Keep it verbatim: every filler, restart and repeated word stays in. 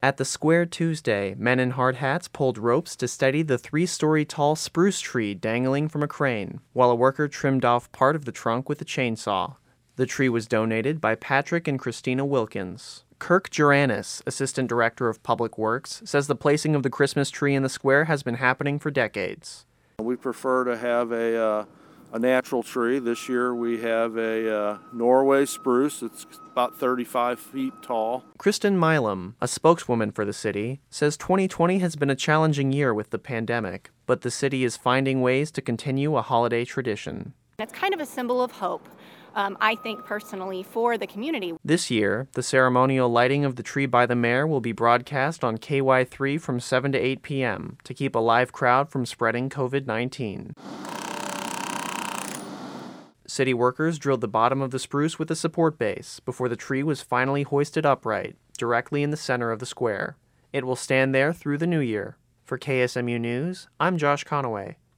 At the square Tuesday, men in hard hats pulled ropes to steady the three-story tall spruce tree dangling from a crane, while a worker trimmed off part of the trunk with a chainsaw. The tree was donated by Patrick and Christina Wilkins. Kirk Juranis, Assistant Director of Public Works, says the placing of the Christmas tree in the square has been happening for decades. We prefer to have a, uh, a natural tree. This year we have a uh, Norway spruce. It's about thirty-five feet tall. Kristen Milam, a spokeswoman for the city, says twenty twenty has been a challenging year with the pandemic, but the city is finding ways to continue a holiday tradition. It's kind of a symbol of hope. Um, I think personally for the community. This year, the ceremonial lighting of the tree by the mayor will be broadcast on K Y three from seven to eight p.m. to keep a live crowd from spreading covid nineteen. City workers drilled the bottom of the spruce with a support base before the tree was finally hoisted upright, directly in the center of the square. It will stand there through the new year. For K S M U News, I'm Josh Conaway.